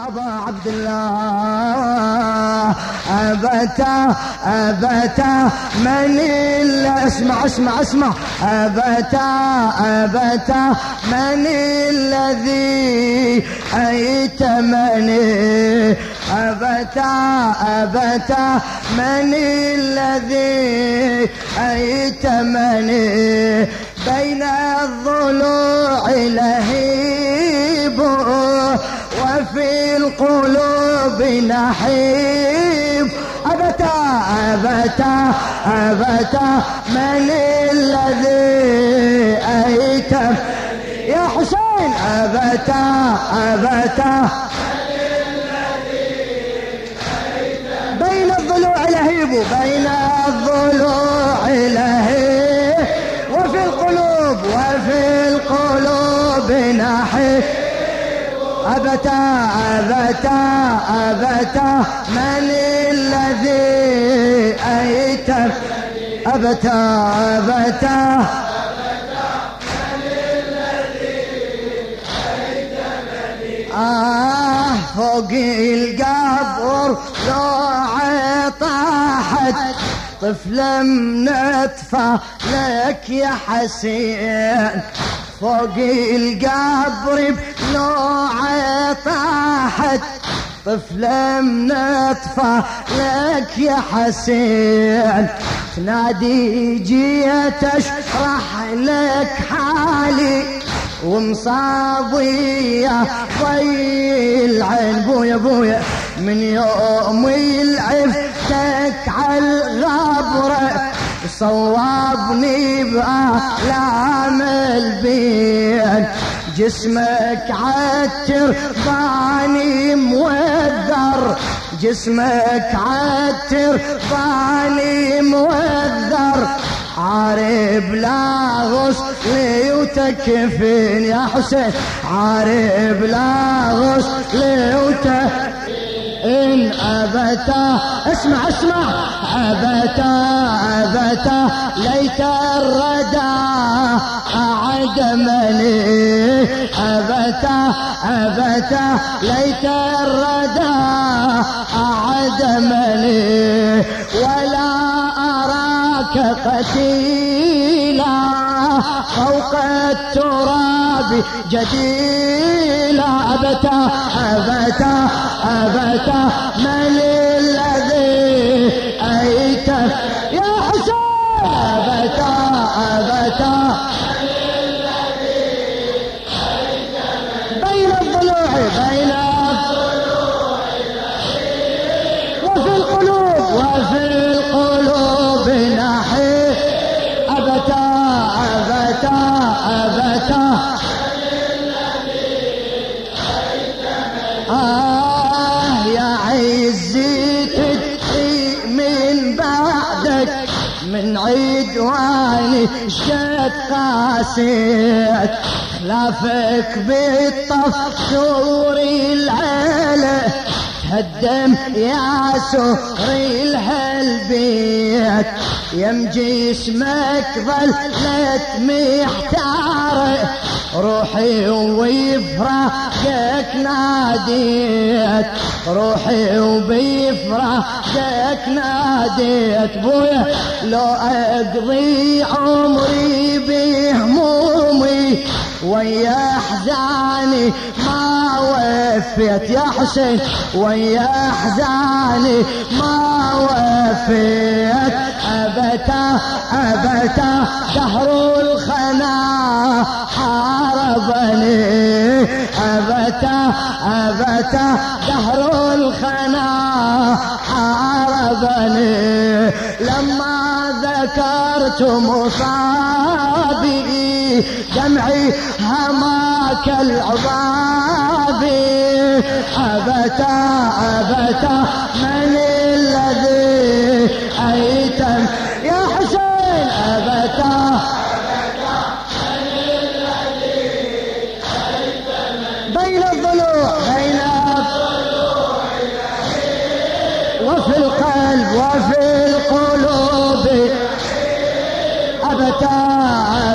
أبا عبد الله أبتا أبتا من إلا اسمع اسمع اسمع أبتا أبتا من الذي أيتمني أبتا أبتا من الذي أيتمني بين الضلوع لهيب وفي القلوب نحيب أبتا أبتا أبتا من الذي أيتم يا حسين أبتا أبتا بين الضلوع لهيب بين الضلوع لهيب وفي القلوب نحيب أبتا أبتا أبتا من الذي أيتم أبتا أبتا من الذي أيتمني فوق القبر لوعة طاحت طفلة منتفة لك يا حسين فوق القبر بلوعة طاحت طفلة منتفة لك يا حسين تنادي جيت اشرح لك حالي ومصابية ضي العين بويا بويا من يوم العفتك عالغبرة صوابني بآلام البين جسمك عتر ضاني موذر جسمك عتر ضاني موذر عارب لا غسلي وتكفين يا حسين عارب لا غسلي وتكفين إن أبتا اسمع اسمع أبتا أبتا ليت الردى أعدمني أبتا أبتا ليت الردى أعدمني ولا أراك قتيلا فوق التراب جديلا أبتا أبتا أبتا من الذي أيتم يا حسين أبتا أبتا من الذي أيتم بين الضلوع وفي القلوب نحيب أبتا أبتا أبتا يا عزي تدري من بعدك من عدواني شد قاسيت خلافك بالطف سوري العيلة هدم يا سوري الهالبيت يم جسمك ظلت محتارة روحي وبفراقك ناديت روحي وبفراقك ناديت بويا لو أقضي عمري بهمومي ويا أحزاني ما وفيت يا حسين ويا أحزاني ما وفيت أبتا أبتا دهر الخنا حاربني أبتا أبتا دهر الخنا حاربني لما ذكرت مصابي دمعي هماك العظابي أبتا أبتا من الذي أيتم يا حسين أبتا بين الضلوع وفي القلب وفي القلوب أبتا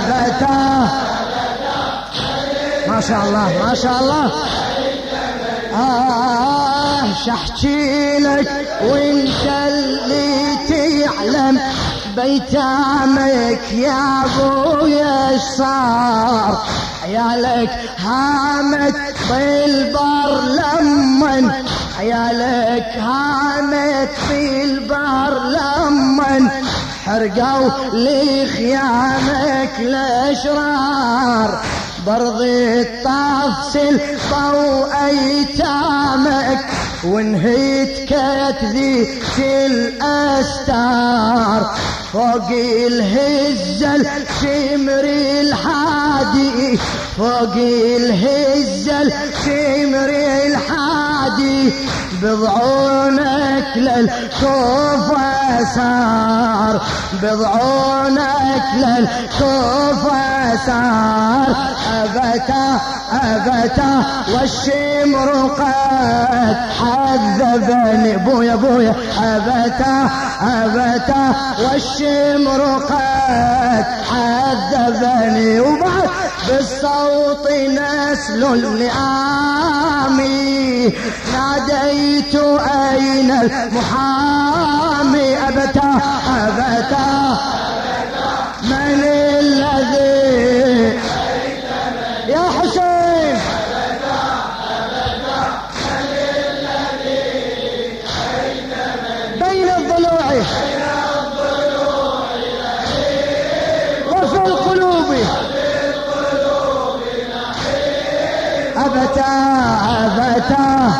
أبتا ما شاء الله ما شاء الله شحكي لك وانت اللي تعلم بيتامك يا ابويا صار. عيالك هامت بالبر لمن، عيالك هامت بالبر لمن حرقوا لخيامك الاشرار. برضي الطفسل ضو ايتامك وانهيت كتذيت الاستار. فوق الهزل شمري الحادي، فوق الهزل شمري الحادي بضعونك للكوفة صار، بضعونك للكوفة صار. أبتا أبتا والشمر قد حذبني بويا بويا. أبتا أبتا والشمر قد حذبني. وبعد بالصوت نسل اللئامي ناديت أين المحامي. أبتا أبتا من الذي يا حسين بين الضلوع وفي القلوب أبتا أبتا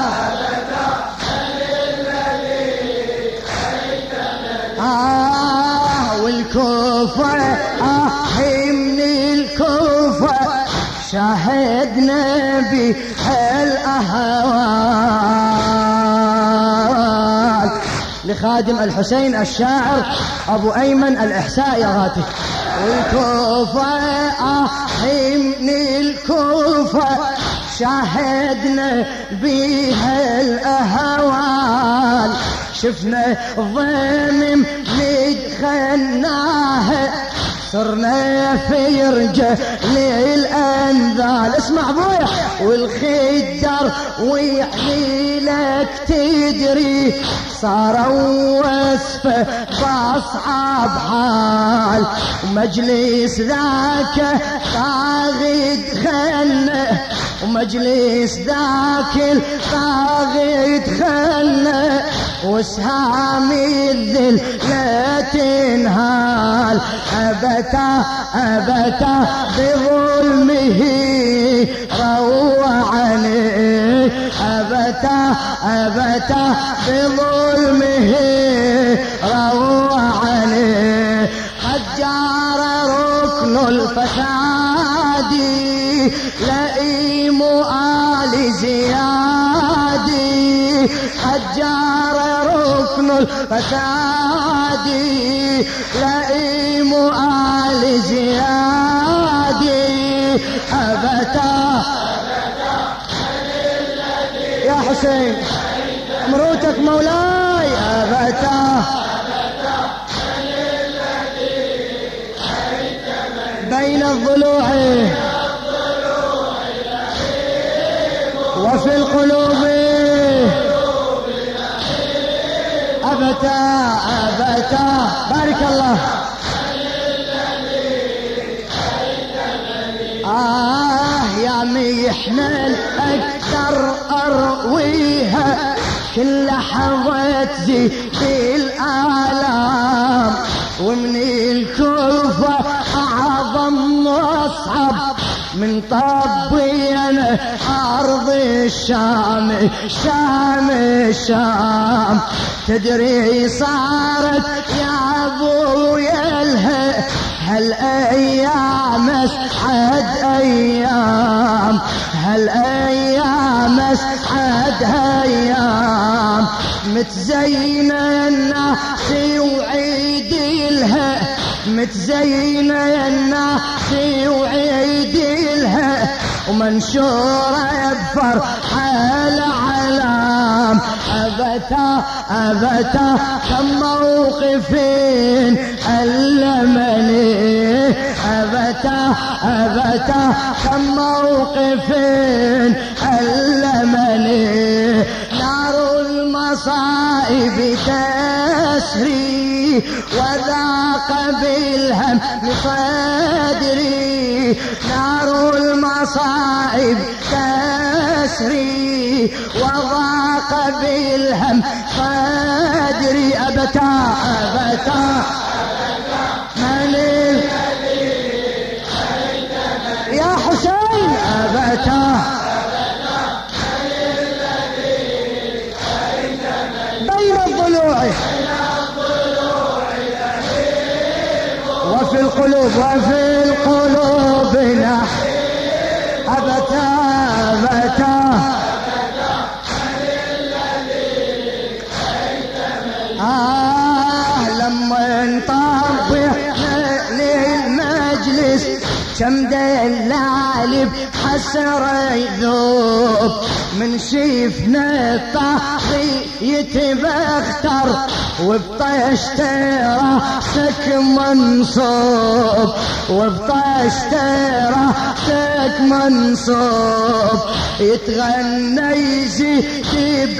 والكوفة من الكوفة شاهدنا بالأهوال. لخادم الحسين الشاعر أبو أيمن الإحسائي غاتي. والكوفة من الكوفة شاهدنا بها الأهوال. شفنا ضمم ندخلناها صرنا في رجل الأنذال. اسمع بويا. والخدر ويعني لك تدري صاروا وصفه بأصعب حال. ومجلس ذاك طاغي دخلنا، ومجلس ذاك الطاغي دخلنا وسهامي الذل لا تنهال. أبتا أبتا بظلمه روعني، أبتا أبتا بظلمه روعني. قد جار ركن الفساد لئيم آل زيادي. قد جار ركن الفساد لئيم آل زيادي. أبتا يا حسين مروتك مولاي. أبتا بين الضلوع وفي القلوب أبتا أبتا. بارك الله. يا ميحنا الأكثر أرويها كل لحظة تزيد الآلام. ومن الكوفة أعظم وأصعب من طبي أنا أرض الشام. الشام الشام تدري صارت يا أبويا لها هالأيام أسعد أيام، هالأيام أسعد أيام. متزينة الناس وعيد لها، متزينة الناس وعيد لها ومنشورة بفرحة العلام. أبتا أبتا كم موقفين ألمني، أبتا أبتا كم موقفين ألمني. المصائب تسري وذاق بالهم صدري نار المصائب تسري وضاق بالهم صدري أبتا من يا حسين أبتا بين الضلوع وفي القلوب أبتا لما انطبح للمجلس كم دلال بحسر يذوب من شيفنا الطاحي يتبختر وبطشت راسك منصوب يتغنى يزيد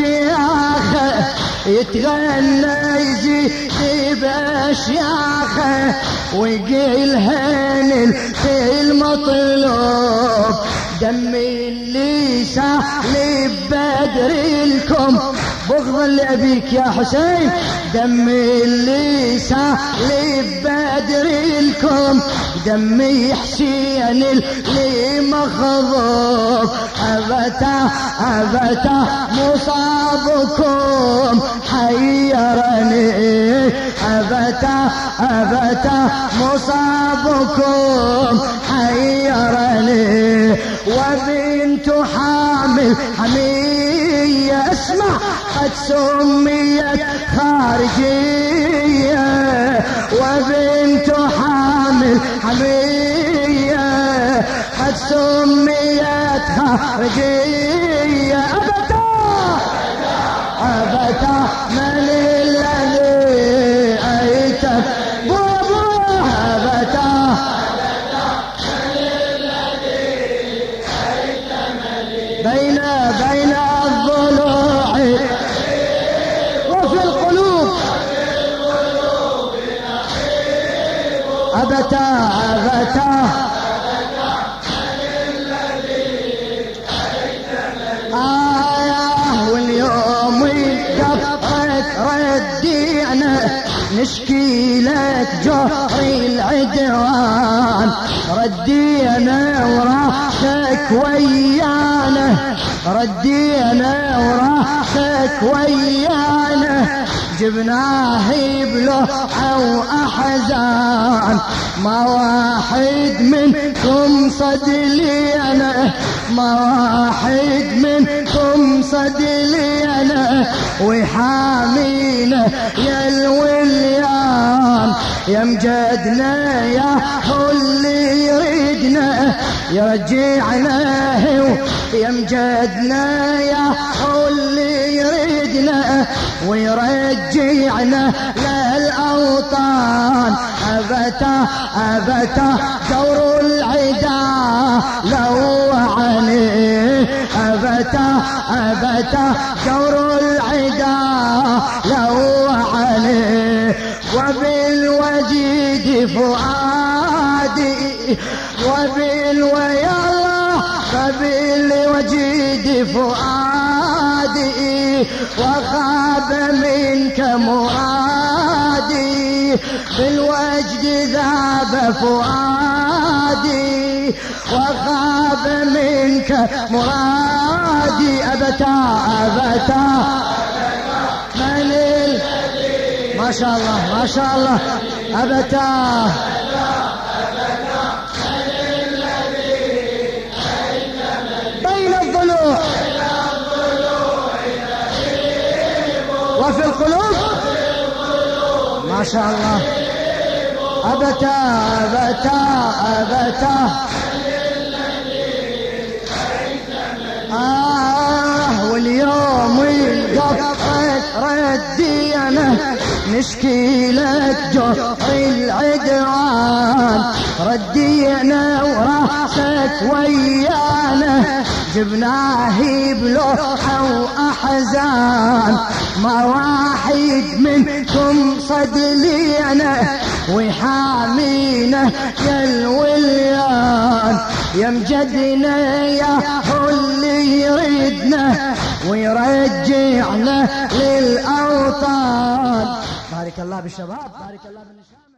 بأشياخه ويقيل هانل في المطلوب دمي اللي سالب بدر لكم بغض لأبيك يا حسين دمي اللي سالب بدر لكم دمي حسين اللي مخضوب أبتا مصابكم حيرني أبتا مصابكم حيرني وبنت حامل حمية اسمع قد سميت خارجية وبنت حامل حمية قد سميت خارجية أبتا من الذي أيتم أبتا بين الضلوع وفي القلوب أبتا واليوم قطعت ردينا نشكي لك جهري العدوان ردينا وراسك ويانا جبناه بلوحة وأحزان ما واحد منكم صد لي أنا ويحامينا يا الوليان يا مجدنا يا هو اللي يريدنا يرجعنا يا مجدنا يا هو اللي يريدنا ويرجعنا للأوطان أبتا دور العدا لوعني أبتا دور العدا لوعني وبالوجيد فؤادي وبالوجيد فؤادي وخاب منك مرادي بالوجد ذاب فؤادي وخاب منك مرادي أبتا ما شاء الله أبتا بين الضلوع وفي القلوب ما شاء الله أبتا واليوم القطعت ردينا نشكي لك جور العدوان، ردينا وراسك ويانا، جبناه بلوحة وأحزان، ما واحد منكم صد لينا ويحامينا يا الوليان، يا مجدنا يا هو اللي يردنا ويرجعنا للأوطان. بارك الله بالشباب، بارك الله بالنشام.